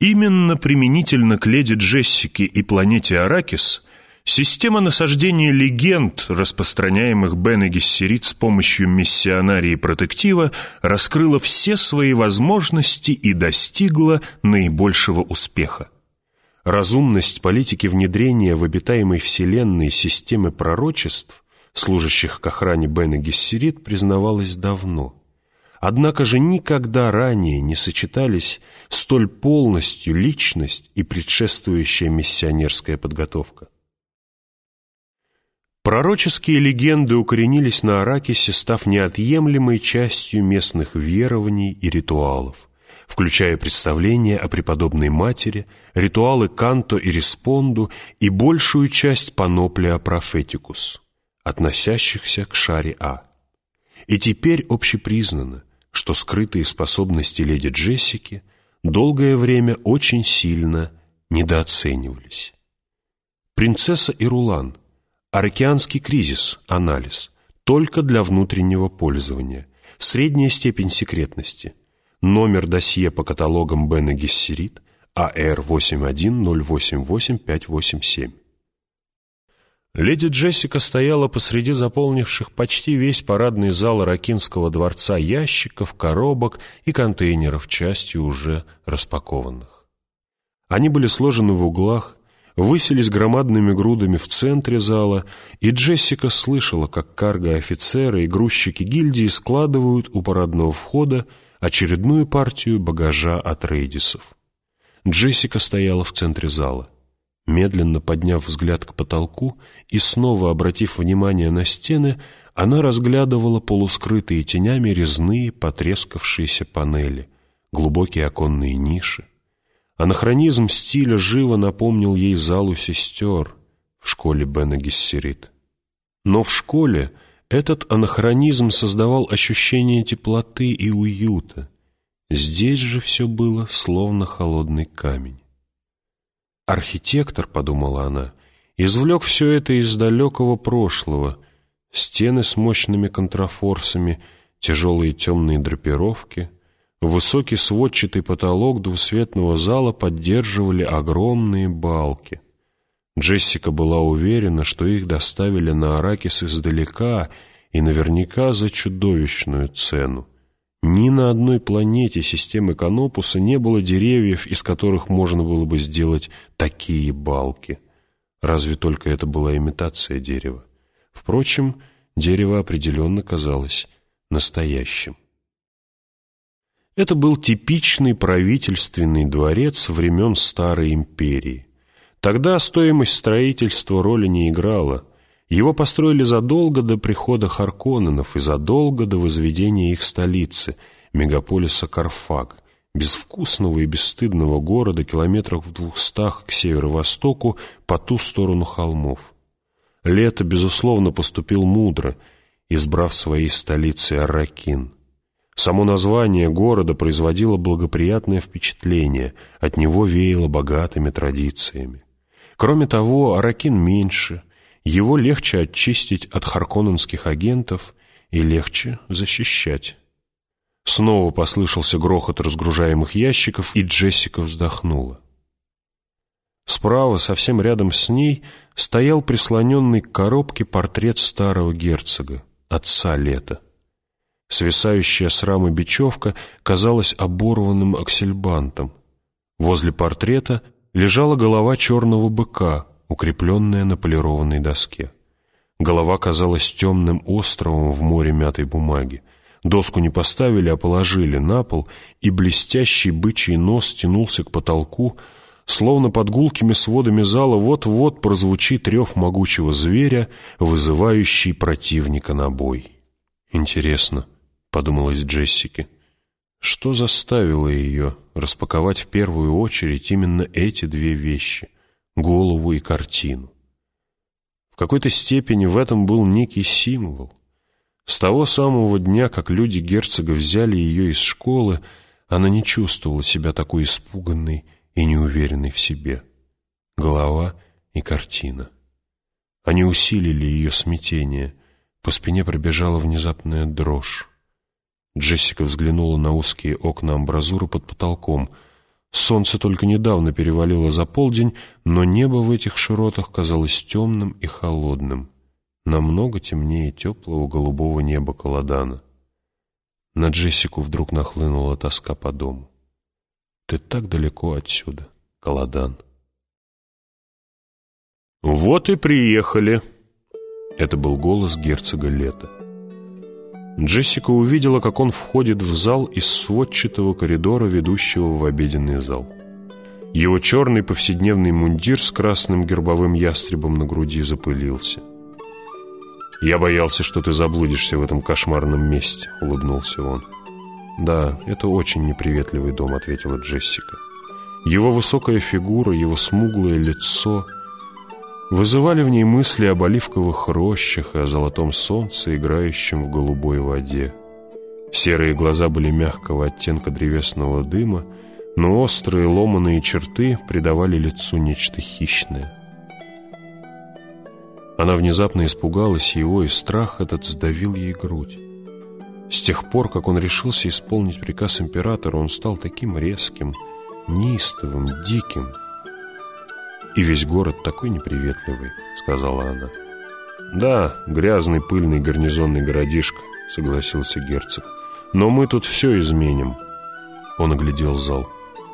Именно применительно к леди Джессике и планете Аракис система насаждения легенд, распространяемых Бене Гессерит с помощью миссионарии Протектива, раскрыла все свои возможности и достигла наибольшего успеха. Разумность политики внедрения в обитаемой вселенной системы пророчеств, служащих к охране Бене Гессерит, признавалась давно. Однако же никогда ранее не сочетались столь полностью личность и предшествующая миссионерская подготовка. Пророческие легенды укоренились на Аракисе, став неотъемлемой частью местных верований и ритуалов, включая представления о преподобной матери, ритуалы Канто и Респонду и большую часть Паноплия Профетикус, относящихся к Шари-А. И теперь общепризнано, что скрытые способности леди Джессики долгое время очень сильно недооценивались. Принцесса Ирулан. Аракианский кризис. Анализ. Только для внутреннего пользования. Средняя степень секретности. Номер досье по каталогам Бене Гессерит АР-81088-587. Леди Джессика стояла посреди заполнивших почти весь парадный зал Аракинского дворца ящиков, коробок и контейнеров, частью уже распакованных. Они были сложены в углах, высились громадными грудами в центре зала, и Джессика слышала, как карго-офицеры и грузчики гильдии складывают у парадного входа очередную партию багажа от рейдисов. Джессика стояла в центре зала. Медленно подняв взгляд к потолку и снова обратив внимание на стены, она разглядывала полускрытые тенями резные потрескавшиеся панели, глубокие оконные ниши. Анахронизм стиля живо напомнил ей залу сестер в школе Бене Гессерит. Но в школе этот анахронизм создавал ощущение теплоты и уюта. Здесь же все было словно холодный камень. «Архитектор», — подумала она, — извлек все это из далекого прошлого. Стены с мощными контрафорсами, тяжелые темные драпировки, высокий сводчатый потолок двусветного зала поддерживали огромные балки. Джессика была уверена, что их доставили на Аракис издалека и наверняка за чудовищную цену. Ни на одной планете системы Канопуса не было деревьев, из которых можно было бы сделать такие балки. Разве только это была имитация дерева. Впрочем, дерево определенно казалось настоящим. Это был типичный правительственный дворец времен Старой Империи. Тогда стоимость строительства роли не играла. Его построили задолго до прихода Харконненов и задолго до возведения их столицы, мегаполиса Карфаг, безвкусного и бесстыдного города километрах в 200 к северо-востоку по ту сторону холмов. Лето, безусловно, поступил мудро, избрав своей столицей Аракин. Само название города производило благоприятное впечатление, от него веяло богатыми традициями. Кроме того, Аракин меньше, его легче очистить от харконненских агентов и легче защищать. Снова послышался грохот разгружаемых ящиков, и Джессика вздохнула. Справа, совсем рядом с ней, стоял прислоненный к коробке портрет старого герцога, отца Лета. Свисающая с рамы бечевка казалась оборванным аксельбантом. Возле портрета лежала голова черного быка, укрепленная на полированной доске. Голова казалась темным островом в море мятой бумаги. Доску не поставили, а положили на пол, и блестящий бычий нос тянулся к потолку, словно под гулкими сводами зала вот-вот прозвучит рев могучего зверя, вызывающий противника на бой. «Интересно», — подумалось Джессике, — что заставило ее распаковать в первую очередь именно эти две вещи — голову и картину. В какой-то степени в этом был некий символ. С того самого дня, как люди герцога взяли ее из школы, она не чувствовала себя такой испуганной и неуверенной в себе. Голова и картина. Они усилили ее смятение. По спине пробежала внезапная дрожь. Джессика взглянула на узкие окна амбразуры под потолком. Солнце только недавно перевалило за полдень, но небо в этих широтах казалось темным и холодным, намного темнее теплого голубого неба Каладана. На Джессику вдруг нахлынула тоска по дому. «Ты так далеко отсюда, Каладан». «Вот и приехали!» Это был голос герцога Лето. Джессика увидела, как он входит в зал из сводчатого коридора, ведущего в обеденный зал. Его черный повседневный мундир с красным гербовым ястребом на груди запылился. «Я боялся, что ты заблудишься в этом кошмарном месте», — улыбнулся он. «Да, это очень неприветливый дом», — ответила Джессика. Его высокая фигура, его смуглое лицо вызывали в ней мысли об оливковых рощах и о золотом солнце, играющем в голубой воде. Серые глаза были мягкого оттенка древесного дыма, но острые ломаные черты придавали лицу нечто хищное. Она внезапно испугалась его, и страх этот сдавил ей грудь. С тех пор, как он решился исполнить приказ императора, он стал таким резким, неистовым, диким. «И весь город такой неприветливый», — сказала она. «Да, грязный, пыльный гарнизонный городишко», — согласился герцог. «Но мы тут все изменим». Он оглядел зал.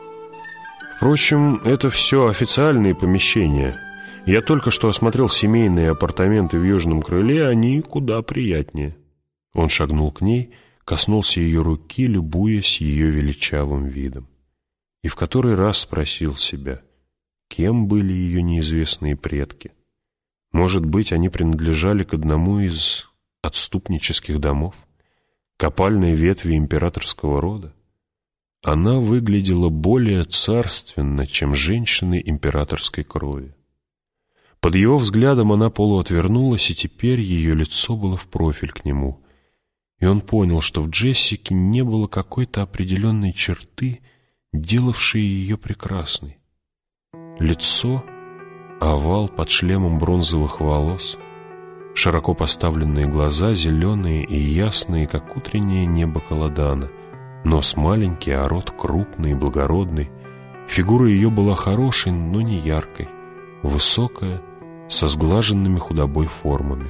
«Впрочем, это все официальные помещения. Я только что осмотрел семейные апартаменты в южном крыле, они куда приятнее». Он шагнул к ней, коснулся ее руки, любуясь ее величавым видом. И в который раз спросил себя, кем были ее неизвестные предки. Может быть, они принадлежали к одному из отступнических домов, к опальной ветви императорского рода? Она выглядела более царственно, чем женщины императорской крови. Под его взглядом она полуотвернулась, и теперь ее лицо было в профиль к нему. И он понял, что в Джессике не было какой-то определенной черты, делавшей ее прекрасной. Лицо, овал под шлемом бронзовых волос, широко поставленные глаза, зеленые и ясные, как утреннее небо Каладана, нос маленький, а рот крупный и благородный. Фигура ее была хорошей, но не яркой, высокая, со сглаженными худобой формами.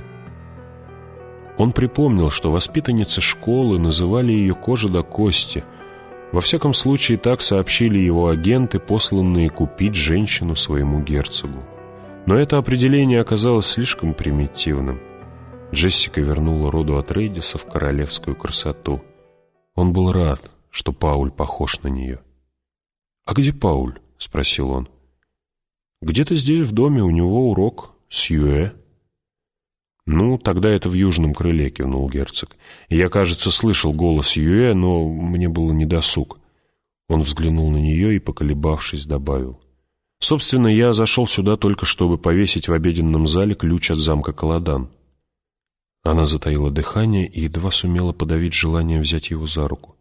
Он припомнил, что воспитанницы школы называли ее кожа до кости. Во всяком случае, так сообщили его агенты, посланные купить женщину своему герцогу. Но это определение оказалось слишком примитивным. Джессика вернула роду Атрейдисов королевскую красоту. Он был рад, что Пауль похож на нее. «А где Пауль?» — спросил он. «Где-то здесь в доме, у него урок с Юэ». «Ну, тогда это в южном крыле», — кивнул герцог. «Я, кажется, слышал голос Юэ, но мне было недосуг». Он взглянул на нее и, поколебавшись, добавил. «Собственно, я зашел сюда только чтобы повесить в обеденном зале ключ от замка Каладан». Она затаила дыхание и едва сумела подавить желание взять его за руку.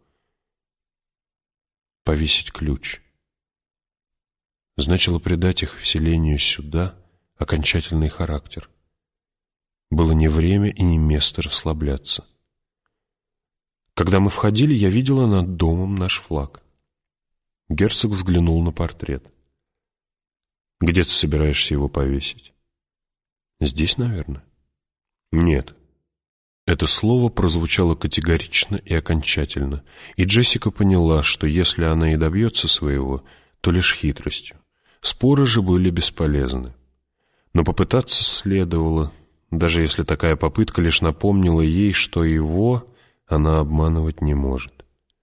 Повесить ключ значило придать их вселению сюда окончательный характер. Было не время и не место расслабляться. Когда мы входили, я видела над домом наш флаг. Герцог взглянул на портрет. «Где ты собираешься его повесить?» «Здесь, наверное». «Нет». Это слово прозвучало категорично и окончательно, и Джессика поняла, что если она и добьется своего, то лишь хитростью. Споры же были бесполезны. Но попытаться следовало, даже если такая попытка лишь напомнила ей, что его она обманывать не может.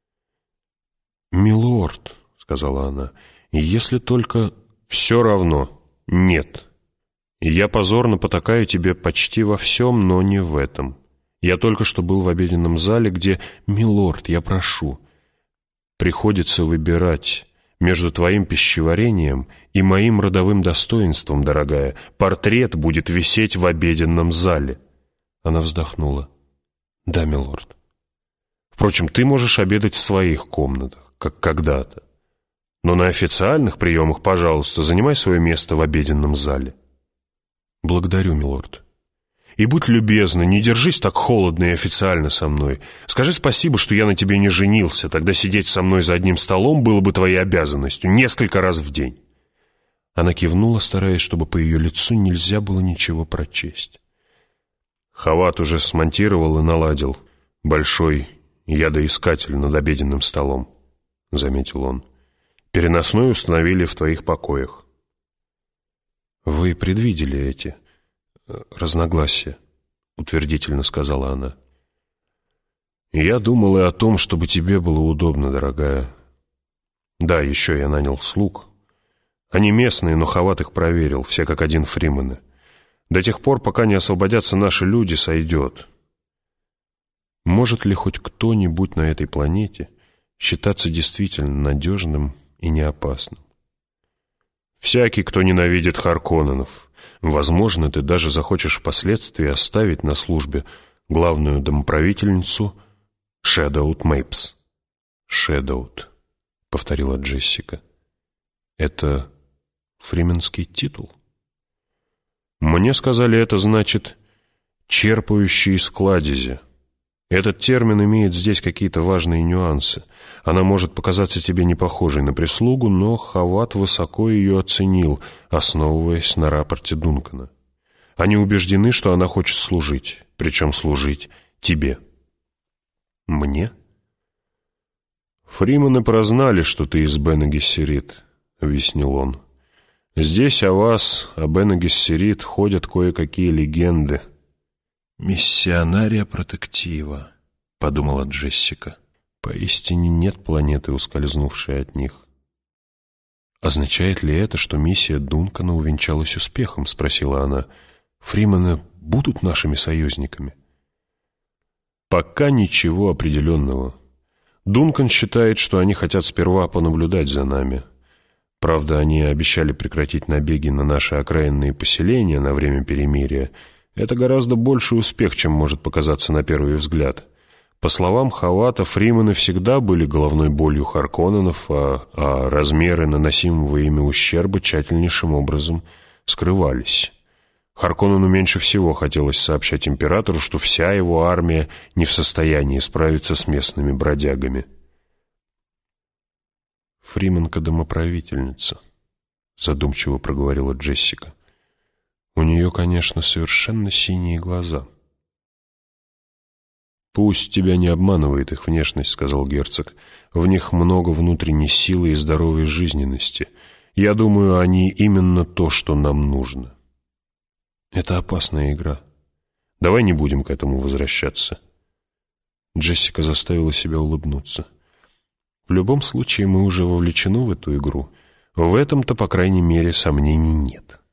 «Милорд», — сказала она, — «если только...» «Все равно нет. Я позорно потакаю тебе почти во всем, но не в этом. Я только что был в обеденном зале, где... Милорд, я прошу, приходится выбирать между твоим пищеварением и моим родовым достоинством, дорогая. Портрет будет висеть в обеденном зале». Она вздохнула. «Да, милорд. Впрочем, ты можешь обедать в своих комнатах, как когда-то. Но на официальных приемах, пожалуйста, занимай свое место в обеденном зале». «Благодарю, милорд. И будь любезна, не держись так холодно и официально со мной. Скажи спасибо, что я на тебе не женился, тогда сидеть со мной за одним столом было бы твоей обязанностью несколько раз в день». Она кивнула, стараясь, чтобы по ее лицу нельзя было ничего прочесть. «Хават уже смонтировал и наладил большой ядоискатель над обеденным столом», — заметил он. «Переносной установили в твоих покоях». «Вы предвидели эти разногласия», — утвердительно сказала она. «Я думал и о том, чтобы тебе было удобно, дорогая. Да, еще я нанял слуг. Они местные, но Хават их проверил, все как один Фримены. До тех пор, пока не освободятся наши люди, сойдет. Может ли хоть кто-нибудь на этой планете считаться действительно надежным и неопасным? Всякий, кто ненавидит Харконненов. Возможно, ты даже захочешь впоследствии оставить на службе главную домоправительницу Шэдоут Мэйпс». «Шэдоут», — повторила Джессика. «Это фрименский титул?» «Мне сказали, это значит «черпающий из кладези». Этот термин имеет здесь какие-то важные нюансы. Она может показаться тебе не похожей на прислугу, но Хават высоко ее оценил, основываясь на рапорте Дункана. Они убеждены, что она хочет служить, причем служить тебе». «Мне?» «Фримены прознали, что ты из Бене-Гессерит», — объяснил он. «Здесь о вас, о Бене-Гессерит, ходят кое-какие легенды». «Миссионария протектива», — подумала Джессика. «Поистине нет планеты, ускользнувшей от них». «Означает ли это, что миссия Дункана увенчалась успехом?» — спросила она. «Фримены будут нашими союзниками?» «Пока ничего определенного. Дункан считает, что они хотят сперва понаблюдать за нами. Правда, они обещали прекратить набеги на наши окраинные поселения на время перемирия. Это гораздо больший успех, чем может показаться на первый взгляд. По словам Хавата, Фримены всегда были головной болью Харконненов, а размеры наносимого ими ущерба тщательнейшим образом скрывались. Харконнену меньше всего хотелось сообщать императору, что вся его армия не в состоянии справиться с местными бродягами. «Фрименка-домоправительница», — задумчиво проговорила Джессика. «У нее, конечно, совершенно синие глаза». «Пусть тебя не обманывает их внешность», — сказал герцог. «В них много внутренней силы и здоровой жизненности. Я думаю, они именно то, что нам нужно». «Это опасная игра. Давай не будем к этому возвращаться». Джессика заставила себя улыбнуться. «В любом случае, мы уже вовлечены в эту игру. В этом-то, по крайней мере, сомнений нет».